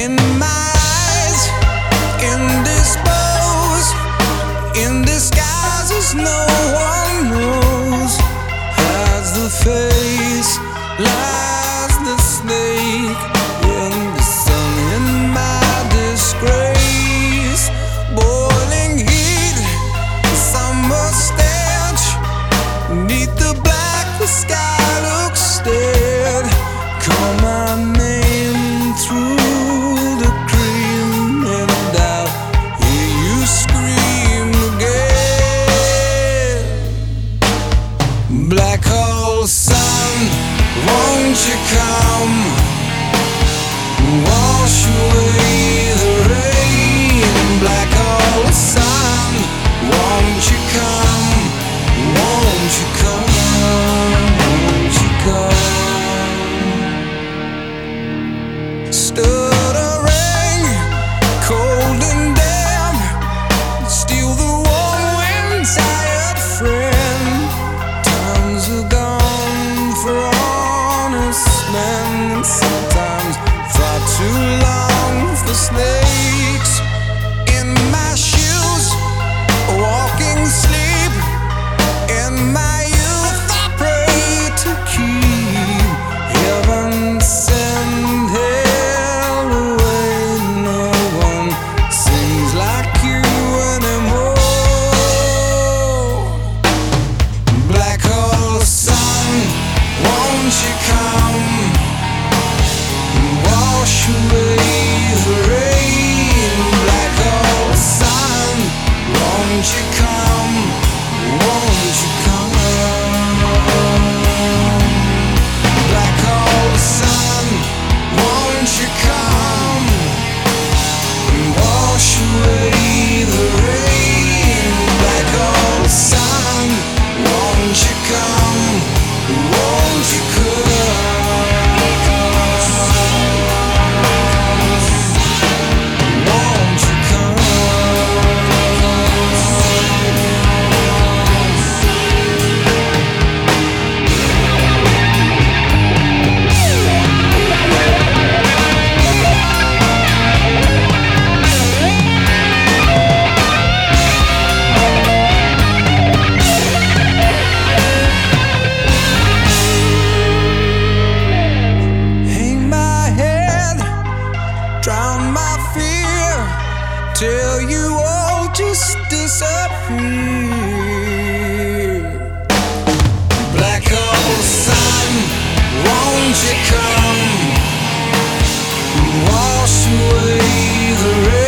in my eyes, indisposed, in disguises no one knows. As the face lies the snake in the sun, in my disgrace. Boiling heat, summer stench, neath the black the sky looks dead. Call my name through the cream, and I'll hear you scream again. Black hole sun, won't you come, wash away the rain. Black hole sun, won't you come, won't you come, won't you come. Stuttering, cold and damp, steal the warm wind, tired friend. Times are gone for honest men, and sometimes far too long for snakes. In my shoes, walking sleep, in my youth I pray to keep heaven send hell away. No one sings like you anymore. Black hole sun, won't you come, wash away the rain. Black hole sun, won't you come, won't you come. Black hole sun, won't you come, wash away the rain. Black hole sun, won't you come, won't you come. Won't you come? Hang my head, drown my fear, till you all just disappear. Black hole sun, won't you come, wash away the rain.